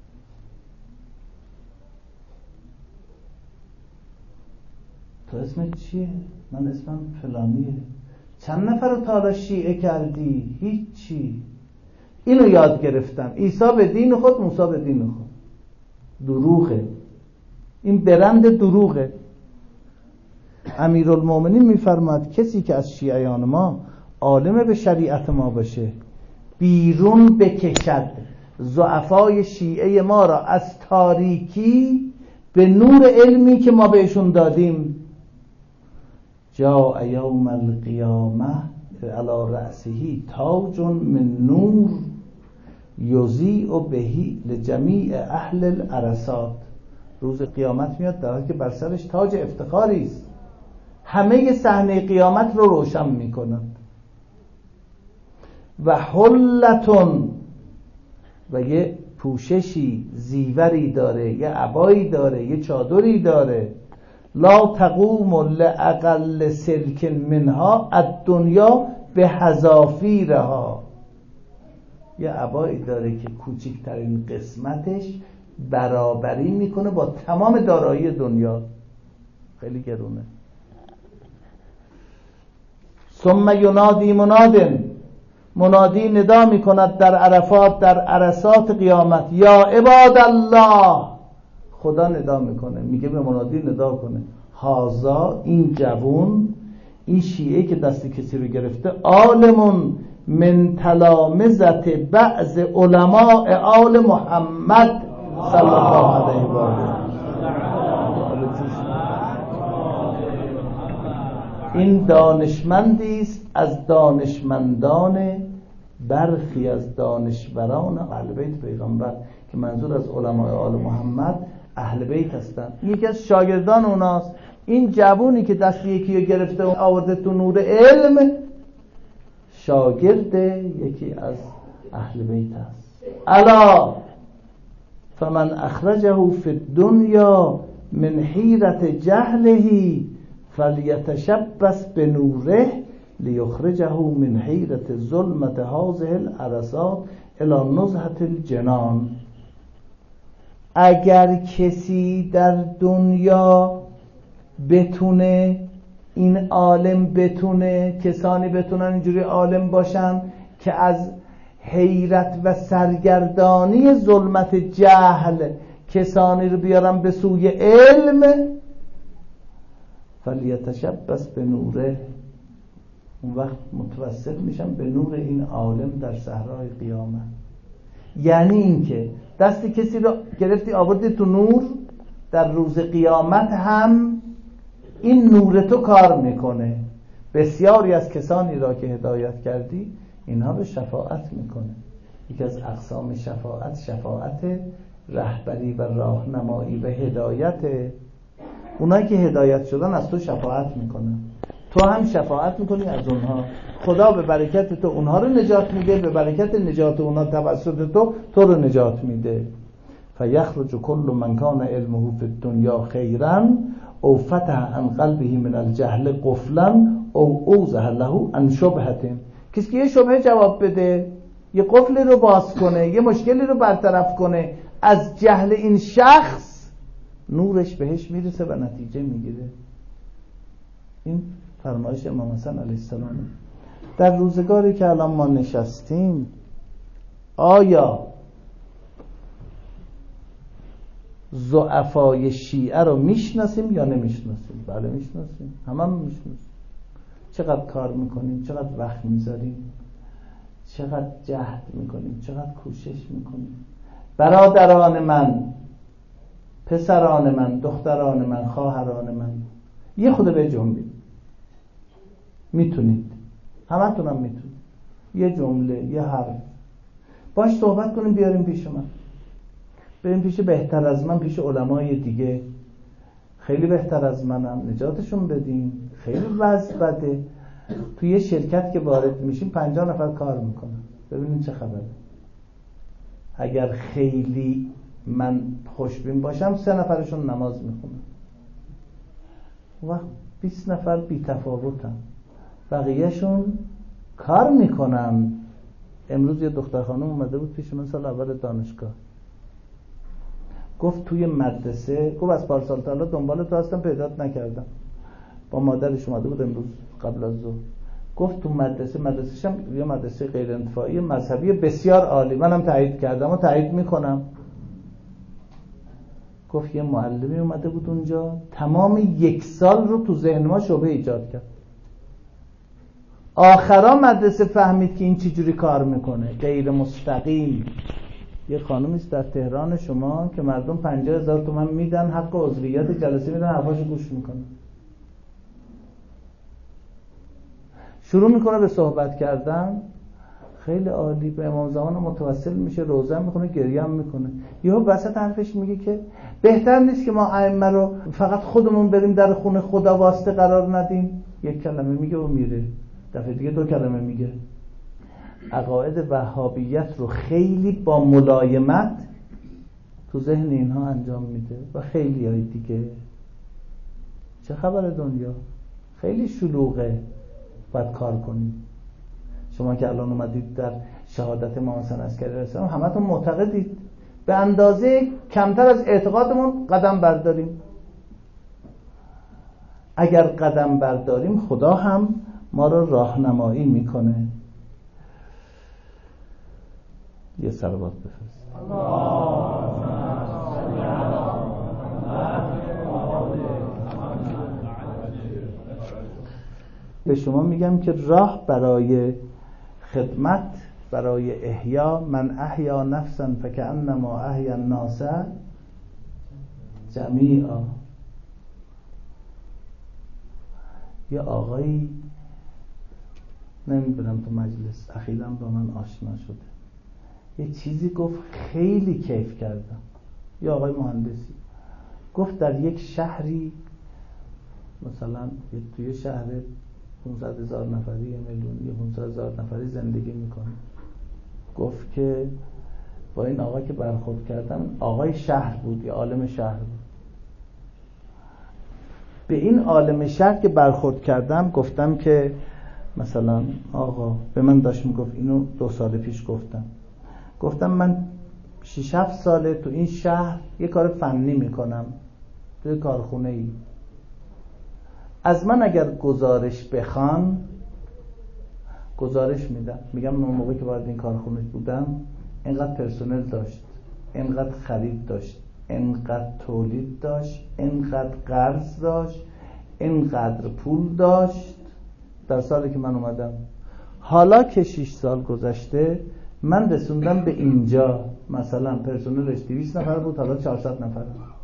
[SPEAKER 1] تو اسمت چیه؟ من اسمم فلانیه. چند نفر رو تا حالا شیعه کردی؟ هیچی. اینو یاد گرفتم، عیسی به دین خود، موسی به دین خود. دروغه، این برند دروغه. امیرالمومنین میفرماد کسی که از شیعیان ما عالم به شریعت ما باشه، بیرون بکشد ضعفای شیعه ما را از تاریکی به نور علمی که ما بهشون دادیم، جاء یوم القیامه علی رأسه تاج من نور یضیء بهی لجمیع اهل العرصات. روز قیامت میاد در حالی که بر سرش تاج افتخاری است، همه صحنه قیامت رو روشن میکنند. و حلتون، و یه پوششی زیوری داره، یه عبایی داره، یه چادری داره. لا تقوم لاقل سلک منها الدنیا به حذافیرها. یه عبایی داره که کوچکترین قسمتش برابری میکنه با تمام دارایی دنیا، خیلی گرونه. ثم ینادی منادن، منادی ندا میکند در عرفات، در عرصات قیامت، یا عباد الله. خدا ندا میکنه، میگه به منادی ندا کنه، هازا، این جوون، این شیعه که دست کسی رو گرفته، عالمون من تلامذت بعض علماء آل محمد صلی الله علیه و آله. این دانشمندی است از دانشمندان برخی از دانشوران اهل بیت پیغمبر، که منظور از علمای آل محمد اهل بیت هستن. یکی از شاگردان اوناست. این جوونی که دست یکی رو گرفته و آورده تو نور علم، شاگرد یکی از اهل بیت هست. الا فمن اخرجه فی الدنیا من حیرت جهله فلیتشبث بنوره لیخرجه من حیرت ظلمت هذه العرصات الی نزهة الجنان. اگر کسی در دنیا بتونه، این عالم بتونه، کسانی بتونن اینجوری عالم باشن که از حیرت و سرگردانی ظلمت جهل کسانی رو بیارن به سوی علم، فلیتشبث به نوره، اون وقت متوسل میشن به نور این عالم در صحرای قیامت. یعنی این که دست کسی رو گرفتی آوردی تو نور، در روز قیامت هم این نور تو کار میکنه. بسیاری از کسانی را که هدایت کردی، اینها رو شفاعت میکنه. یکی از اقسام شفاعت، شفاعت رهبری و راهنمایی و هدایت. اونایی که هدایت شدن از تو شفاعت میکنن، تو هم شفاعت میکنی از اونها. خدا به برکت تو اونها رو نجات میده، به برکت نجات اونها توسط تو تو رو نجات میده. فیخرج کل من کان علمه فی الدنیا خیرا او فتح عن قلبه من الجهل قفلا او اوضح له عن شبهه. کسی که یه شبهه جواب بده، یه قفلی رو باز کنه، یه مشکلی رو برطرف کنه از جهل این شخص، نورش بهش میرسه و نتیجه میگیره. این فرمایش امام حسن علیه السلام. در روزگاری که الان ما نشستیم، آیا ضعفای شیعه رو میشناسیم یا نمیشناسیم؟ بله میشناسیم، همه هم میشناسیم. چقدر کار میکنیم، چقدر وقت میذاریم، چقدر جهد میکنیم، چقدر کوشش میکنیم. برادران من، پسران من، دختران من، خواهران من، یه خود به جنبید. میتونید، همه تونم میتونید. یه جمله، یه حرف باش صحبت کنیم، بیاریم پیش من، بریم پیش بهتر از من، پیش علمای دیگه. خیلی بهتر از منم، نجاتشون بدین، خیلی وضع بده. توی یه شرکت که وارد میشیم پنجاه نفر کار میکنن، ببینین چه خبره. اگر خیلی من خوشبین باشم سه نفرشون نماز میخونن و بیست نفر بی تفاوتن، بقیهشون کار میکنن. امروز یه دختر خانم اومده بود پیش من سال اول دانشگاه، گفت توی مدرسه، گفت از پارسال تا حالا دنبال تو هستم پیدات نکردم، با مادرش اومده بود امروز قبل از ظهر، گفت تو مدرسه، مدرسه‌ش هم یه مدرسه غیر انتفاعی مذهبی بسیار عالی، منم تایید کردم و تایید میکنم. گفت یه معلمی اومده بود اونجا تمام یک سال رو تو ذهن ما شبهه ایجاد کرد، آخرا مدرسه فهمید که این چجوری کار میکنه، غیر مستقیم. یه خانومی است در تهران شما که مردم پنجاه هزار تومان میدن حق عضویت جلسه میدن، حرفاشو گوش میکنه. شروع میکنه به صحبت کردن، خیلی عالی، به امام زمان متوسل میشه، روزه میخونه، گریه هم میکنه. یهو وسط حرفش میگه که بهتر نیست که ما ائمه رو فقط خودمون بریم در خونه خدا واسطه قرار ندیم. یک کلمه میگه و میره، دفعه دیگه دو کلمه میگه. عقاید وهابیت رو خیلی با ملایمت تو ذهن اینها انجام میده و خیلی های دیگه. چه خبر دنیا؟ خیلی شلوغه، باید کار کنیم. شما که الان اومدید در شهادت امام حسن عسکری علیه السلام همتون معتقدید، به اندازه کمتر از اعتقادمون قدم برداریم. اگر قدم برداریم خدا هم ما رو راهنمایی میکنه. یه صلوات بفرست. به شما میگم که راه برای خدمت، برای احیا، من احیا نفسا فکأنما احیا الناس جمیعا. یه آقایی نمیدونم تو مجلس اخیراً با من آشنا شده، یه چیزی گفت خیلی کیف کردم. یه آقای مهندسی گفت در یک شهری، مثلا توی شهر پانصد هزار نفری، یه میلیون، یه پانصد هزار نفری زندگی میکنه. گفت که با این آقا که برخورد کردم، آقای شهر بود یا عالم شهر بود، به این عالم شهر که برخورد کردم گفتم که مثلا آقا، به من داشت میگفت، اینو دو سال پیش گفتم، گفتم من شش هفت ساله تو این شهر یه کار فنی میکنم توی کارخونه ای، از من اگر گزارش بخوان گزارش میدم، میگم من اون موقع که وارد این کارخونه بودم اینقدر پرسنل داشت، اینقدر خرید داشت، اینقدر تولید داشت، اینقدر قرض داشت، اینقدر پول داشت در سالی که من اومدم. حالا که شش سال گذشته من رسوندم به اینجا، مثلا پرسنلش دویست نفر بود حالا چهارصد نفر،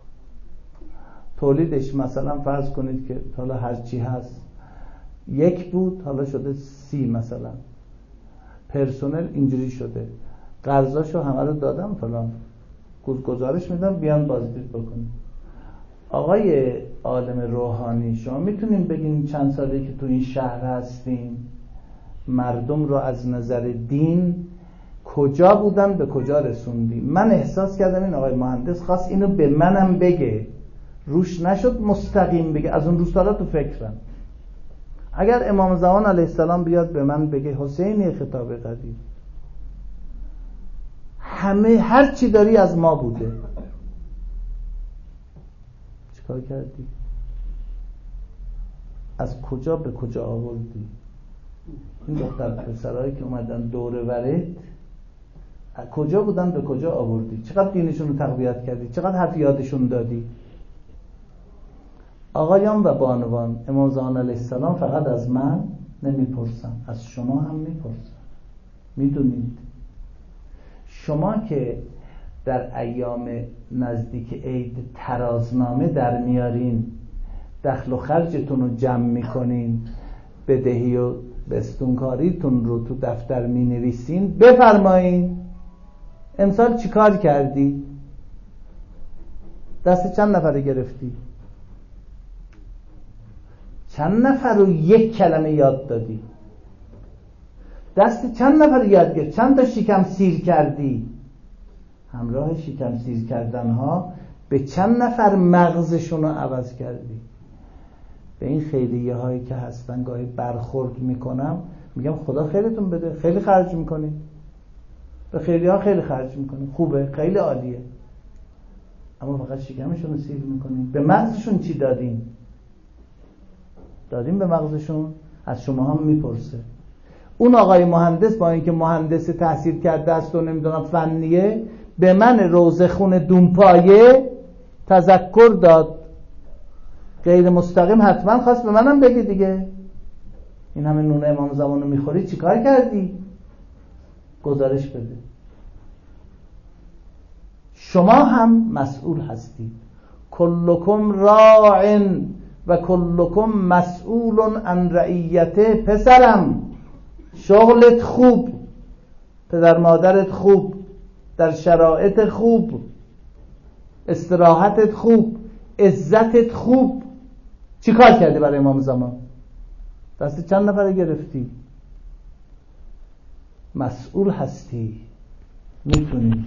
[SPEAKER 1] تولیدش مثلا فرض کنید که حالا هر چی هست یک بود حالا شده سی، مثلا پرسنل اینجوری شده، قرضاشو همه رو دادم فلان، گزارش میدم بیان بازدید بکنیم. آقای عالم روحانی، شما میتونین بگین چند ساله که تو این شهر هستیم مردم رو از نظر دین کجا بودن به کجا رسوندیم؟ من احساس کردم این آقای مهندس خواست اینو به منم بگه، روش نشد مستقیم بگه، از اون روزا تو فکرم. اگر امام زمان علیه السلام بیاد به من بگه حسینی خطاب قدیر، همه هر چی داری از ما بوده، چیکار کردی؟ از کجا به کجا آوردی؟ این دختر پسرایی که اومدن دور ورد کجا بودن به کجا آوردی؟ چقدر دینشون رو تقویت کردی؟ چقدر حرف یادشون دادی؟ آقایان و بانوان، امام زمان علیه السلام فقط از من نمیپرسن، از شما هم میپرسن. میدونید شما که در ایام نزدیک عید ترازنامه در میارین، دخل و خرجتون رو جمع میکنین، بدهی و بستونکاریتون رو تو دفتر مینویسین، بفرمایین امسال چی کار کردی؟ دست چند نفره گرفتی؟ چند نفر رو یک کلمه یاد دادی؟ دست چند نفر یاد گرفت؟ چند تا شکم سیر کردی؟ همراه شکم سیر کردن ها به چند نفر مغزشون رو عوض کردی؟ به این خیریه هایی که هستن گاهی برخورد میکنم، میگم خدا خیرتون بده، خیلی خرج میکنی، به خیریه ها خیلی خرج میکنی، خوبه، خیلی عالیه، اما فقط شکمشون رو سیر میکنی. به مغزشون چی دادیم؟ دادیم به مغزشون؟ از شما هم میپرسه. اون آقای مهندس با اینکه مهندس تحصیل کرده است و نمیدونم فنیه، به من روزخون دونپایه تذکر داد، غیر مستقیم حتما خواست به منم بگی دیگه، این همه نون امام زمان رو میخوری چی کار کردی؟ گزارش بده. شما هم مسئول هستید. کلکم راع و کلکم مسئول عن رعیته. پسرم شغلت خوب، پدر مادرت خوب، در شرایط خوب، استراحتت خوب، عزتت خوب، چی کار کردی برای امام زمان؟ دست چند نفر گرفتی؟ مسئول هستی. میتونی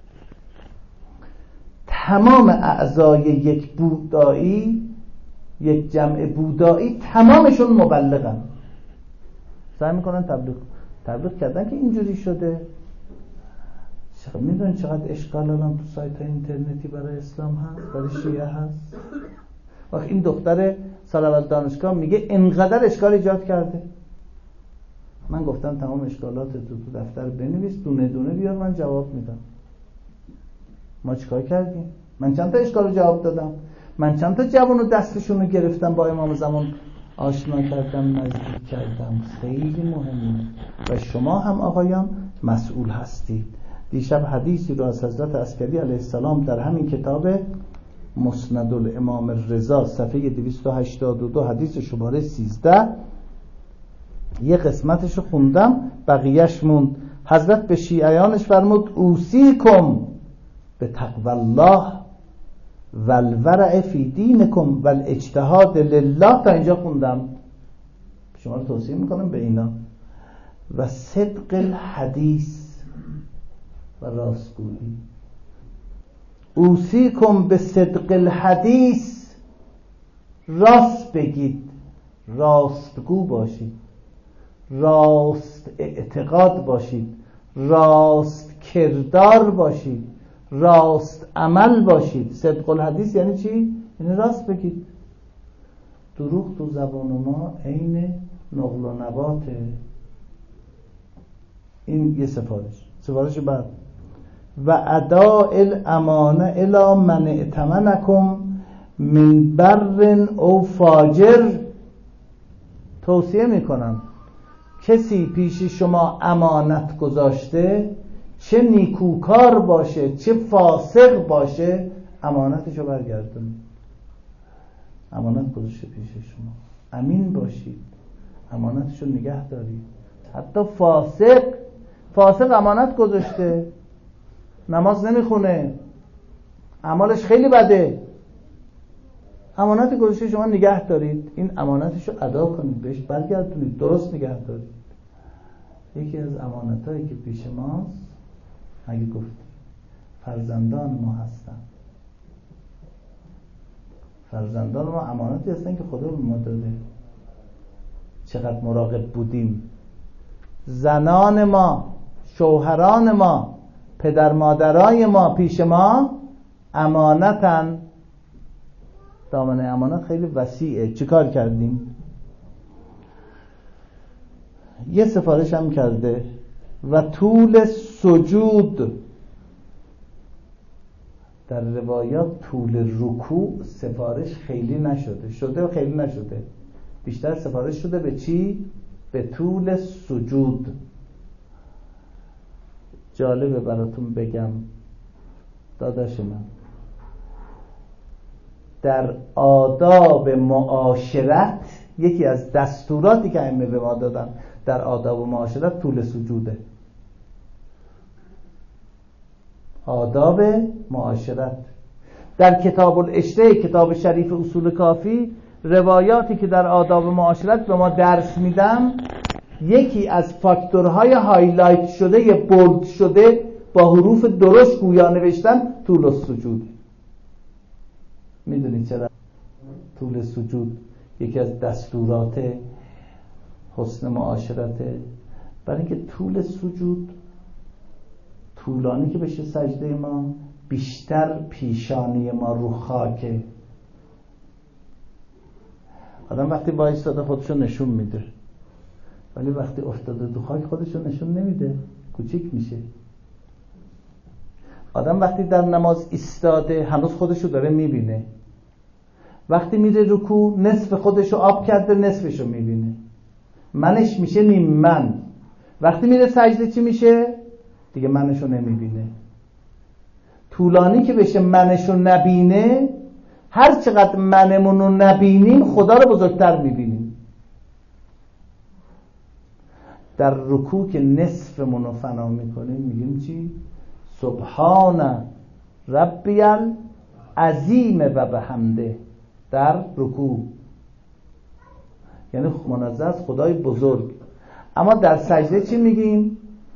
[SPEAKER 1] تمام اعضای یک بودایی، یک جمع بودایی، تمامشون مبلغن، سعی میکنن تبلیغ تبلیغ کردن که اینجوری شده. میدونی چقدر اشکال الان تو سایت های اینترنتی برای اسلام هست، برای شیعه هست. وقت این دختر سال اول دانشگاه میگه انقدر اشکال ایجاد کرده. من گفتم تمام اشکالات تو تو دفتر بنویس، دونه دونه بیار، من جواب میدم. ما چیکار کردیم؟ من چند تا اشکال رو جواب دادم، من چند تا جوانو دستشون رو گرفتم با امام زمان آشنا کردم، نزدیک کردم. خیلی مهمه و شما هم آقایان مسئول هستید. دیشب حدیثی رو از حضرت عسکری علیه السلام در همین کتاب مسند الامام رضا صفحه دویست و هشتاد و دو حدیث شماره سیزده یه قسمتش رو خوندم، بقیهش موند. حضرت به شیعیانش فرمود اوصیکم به تقوی الله والورع فی دینکم والاجتهاد لله. تا اینجا خوندم، شما رو توصیه میکنم به اینا. و صدق الحدیث و راستگویی. اوصیکم به صدق الحدیث، راست بگید، راستگو باشید، راست اعتقاد باشید، راست کردار باشید، راست عمل باشید. صدق الحدیث یعنی چی؟ یعنی راست بگید. دروغ تو زبان ما عین نقل و نباته. این یه سفارش. سفارش بعد و اداء الامانه الی من ائتمنکم من بر او فاجر. توصیه میکنم کسی پیش شما امانت گذاشته، چه نیکوکار باشه چه فاسق باشه، امانتشو برگردونید. امانت گذاشته پیش شما، امین باشید، امانتشو نگه دارید. حتی فاسق فاسق امانت گذاشته، نماز نمیخونه، اعمالش خیلی بده، امانت گذاشته شما نگه دارید. این امانتشو ادا کنید، بهش برگردونید، درست نگه دارید. یکی از امانتایی که پیش ماست، اگه گفت فرزندان ما هستن، فرزندان ما امانتی هستن که خدا به ما داده. چقدر مراقب بودیم. زنان ما، شوهران ما، پدر مادرای ما پیش ما امانتن. دامنه امانت خیلی وسیعه. چی کار کردیم؟ یه سفارش هم کرده و طول سجود. در روایات طول رکوع سفارش خیلی نشده، شده و خیلی نشده، بیشتر سفارش شده به چی؟ به طول سجود. جالبه براتون بگم داداش من، در آداب معاشرت یکی از دستوراتی که ائمه به ما دادن در آداب معاشرت طول سجوده. آداب معاشرت در کتاب الاشته، کتاب شریف اصول کافی، روایاتی که در آداب معاشرت به ما درس میدم، یکی از فاکتورهای هایلایت شده یا بولد شده با حروف درشت گویا نوشتن طول السجود. میدونید چرا؟ طول سجود یکی از دستورات حسن معاشرته، برای اینکه طول سجود طولانی که بشه سجده ما، بیشتر پیشانی ما رو خاکه. آدم وقتی با ایستاده خودشو نشون میده، ولی وقتی افتاده تو خاک خودشو نشون نمیده، کوچیک میشه. آدم وقتی در نماز ایستاده هنوز خودشو داره میبینه، وقتی میره رکوع نصف خودشو آب کرده نصفشو میبینه، منش میشه نیم من. وقتی میره سجده چی میشه؟ دیگه منشو نمیبینه. طولانی که بشه منشو نبینه، هر چقدر منمونو نبینیم خدا رو بزرگتر میبینیم. در رکوع که نصفمونو فنا میکنیم میگیم چی؟ سبحان ربی العظیم و بحمده. در رکوع یعنی منزه از خدای بزرگ. اما در سجده چی میگیم؟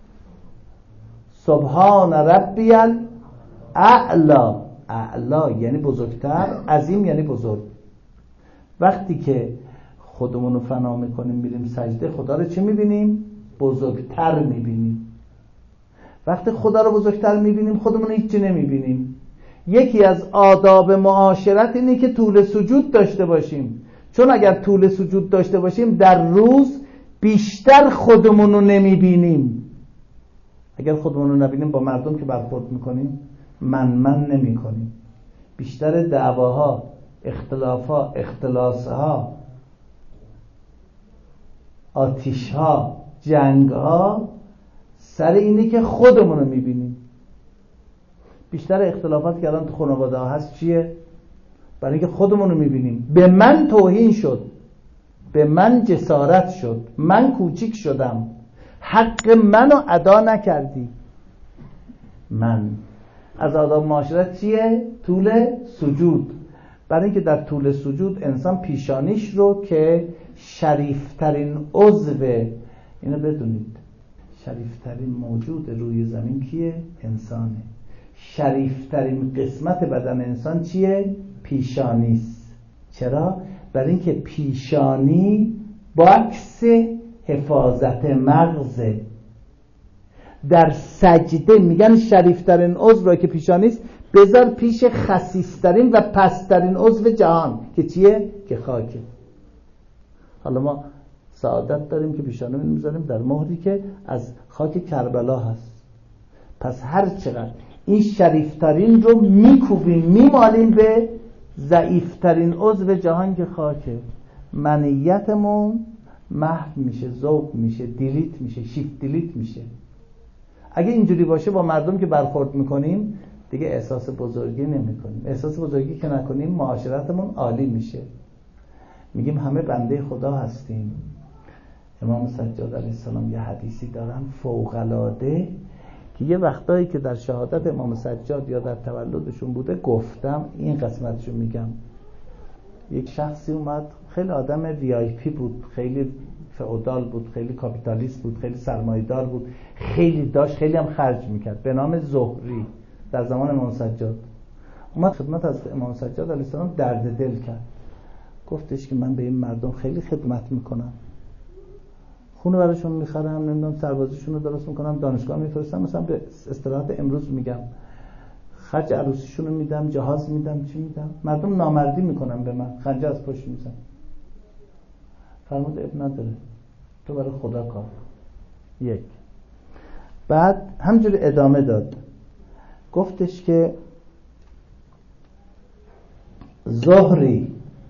[SPEAKER 1] سبحان ربی الاعلا. اعلا یعنی بزرگتر، عظیم یعنی بزرگ. وقتی که خودمونو فنا میکنیم میریم سجده، خدا رو چی میبینیم؟ بزرگتر میبینیم. وقتی خدا رو بزرگتر میبینیم خودمون هیچی نمیبینیم. یکی از آداب معاشرت اینه که طول سجود داشته باشیم، چون اگر طول سجود داشته باشیم در روز بیشتر خودمونو نمیبینیم. اگر خودمونو نبینیم با مردم که برخورد میکنیم من من نمی کنیم. بیشتر دعواها، اختلافها، اختلاسها، آتیشها، جنگها سر اینه که خودمونو میبینیم. بیشتر اختلافات که الان تو خانواده ها هست چیه؟ برای اینکه خودمونو میبینیم. به من توهین شد، به من جسارت شد، من کوچیک شدم، حق منو ادا نکردی. من از آداب معاشرت چیه؟ طول سجود. برای اینکه در طول سجود انسان پیشانیش رو که شریفترین عضو، اینو بدونید، شریفترین موجود روی زمین کیه؟ انسانه. شریفترین قسمت بدن انسان چیه؟ پیشانیست. چرا؟ برای اینکه پیشانی باکس حفاظت مغزه. در سجده میگن شریفترین عضو رو که پیشانیست بذار پیش خسیسترین و پسترین عضو جهان که چیه؟ که خاکه. حالا ما سعادت داریم که پیشانیمون میذاریم در مهری که از خاک کربلا هست. پس هر چقدر این شریفترین رو میکوبیم میمالیم به ضعیفترین عضو جهان که خاکه. منیتمون محو میشه، ذوب میشه، دیلیت میشه، شیفت دیلیت میشه. اگه اینجوری باشه با مردم که برخورد میکنیم دیگه احساس بزرگی نمیکنیم. احساس بزرگی که نکنیم معاشرتمون عالی میشه. میگیم همه بنده خدا هستیم. امام سجاد علیه السلام یه حدیثی دارن فوق‌العاده که یه وقتایی که در شهادت امام سجاد یا در تولدشون بوده گفتم، این قسمتشو میگم. یک شخصی اومد، خیلی آدم وی آی پی بود، خیلی فئودال بود، خیلی کاپیتالیست بود، خیلی سرمایه‌دار بود، خیلی داشت، خیلی هم خرج میکرد، به نام زهری. در زمان امام سجاد اومد خدمت از امام سجاد علیه السلام، درد دل کرد. گفتش که من به این مردم خیلی خدمت میکنم، خونه براشون میخرم، نمیدونم سربازیشون رو درست میکنم، دانشگاه میفرستم، مثلا به استراحت امروز میگم خرج عروسیشون رو میدم، جهاز میدم، چی میدم. مردم نامردی میکنن به من، خنجر از پشت میزن. فرمود اب نداره، تو برای خدا کار. یک. بعد همجوری ادامه داد، گفتش که زهری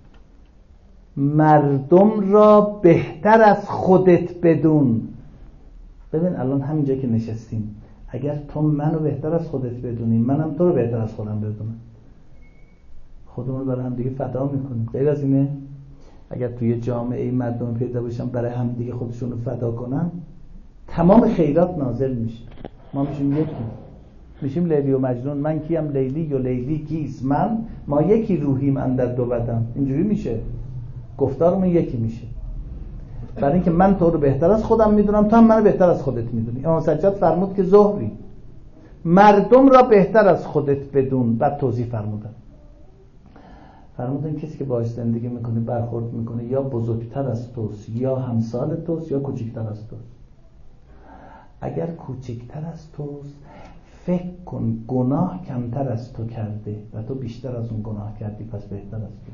[SPEAKER 1] مردم را بهتر از خودت بدون. ببین الان همینجا که نشستیم، اگر تو منو بهتر از خودت بدونی، منم تو رو بهتر از خودم بدونم، خودمون رو برای هم دیگه فدا میکنیم. غیر از اینه اگر توی جامعه مردم پیدا بشن برای هم دیگه خودشون رو فدا کنن، تمام خیرات نازل میشه. ما میشیم یکی، میشیم لیلی و مجنون. من کیم لیلی و لیلی کیست من؟ ما یکی روحیم اندر دو بدن. اینجوری میشه. گفتارمون یکی میشه. برای اینکه من تو رو بهتر از خودم میدونم، تو هم منو بهتر از خودت میدونی. امام سجاد فرمود که زهری مردم را بهتر از خودت بدون. بعد توضیح فرمودن فرمودن کسی که باهاش زندگی میکنه برخورد میکنه یا بزرگتر از توست یا همسال توست یا کوچکتر از توست. اگر کوچکتر از توست فکر کن گناه کمتر از تو کرده و تو بیشتر از اون گناه کردی، پس بهتر از تو.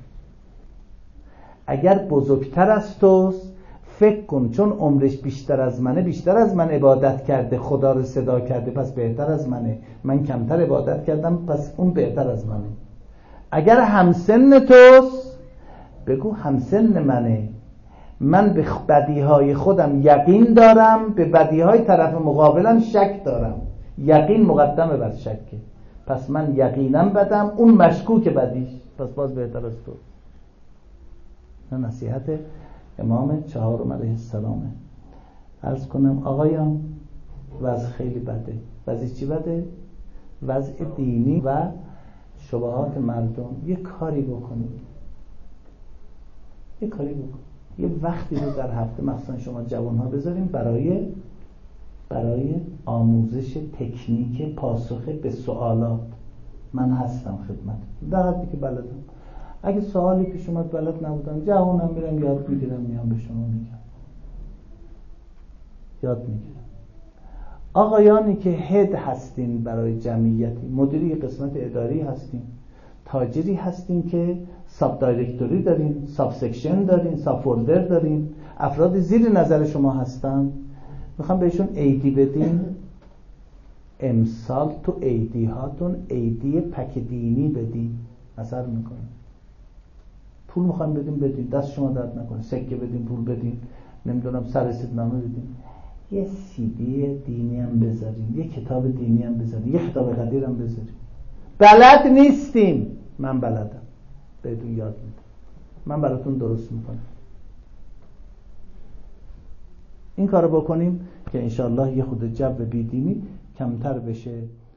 [SPEAKER 1] اگر بزرگتر از توست فکر کن چون عمرش بیشتر از منه، بیشتر از من عبادت کرده، خدا رو صدا کرده، پس بهتر از منه. من کمتر عبادت کردم، پس اون بهتر از منه. اگر همسن توست بگو همسن منه، من به بدیهای خودم یقین دارم، به بدیهای طرف مقابلم شک دارم. یقین مقدمه بر شکه، پس من یقینم بدم، اون مشکوک بدیش، پس باز بهتر از تو. این نصیحت امام چهارم علیه السلامه. عرض کنم آقایان وضع خیلی بده. وضع چی بده؟ وضع دینی و شبهات مردم. یه کاری بکنید، یه کاری بکنید، یه وقتی رو در هفته مخصوصا شما جوان‌ها بذاریم برای برای آموزش تکنیک پاسخ به سوالات. من هستم خدمت در حدی که بلدم. اگه سوالی پیش اومد بلد نبودم، جوانم میرم یاد میگیرم، میام به شما میگم، یاد میگیرم. آقایانی که هد هستین برای جمعیتی، مدیری قسمت اداری هستین، تاجری هستین که ساب دایرکتوری دارین، ساب سکشن دارین، ساب فولدر دارین، افراد زیر نظر شما هستن، میخوام بهشون ایدی بدین. امسال تو ایدی هاتون ایدی پک دینی بدین، اثر میکنه. پول میخوام بدین بدین، دست شما درد نکنه. سکه بدین، پول بدین، نمیدونم سر رسیدنامه بدین. یه سی دی دینی هم بذارین، یه کتاب دینی هم بذارین، یه خطاب قدیر هم بذارین. بلد نیستیم، من بلدم، بهتون یاد میدم، من براتون درست میکنم. این کارو بکنیم که انشاءالله یه خود جو بیدینی کمتر بشه.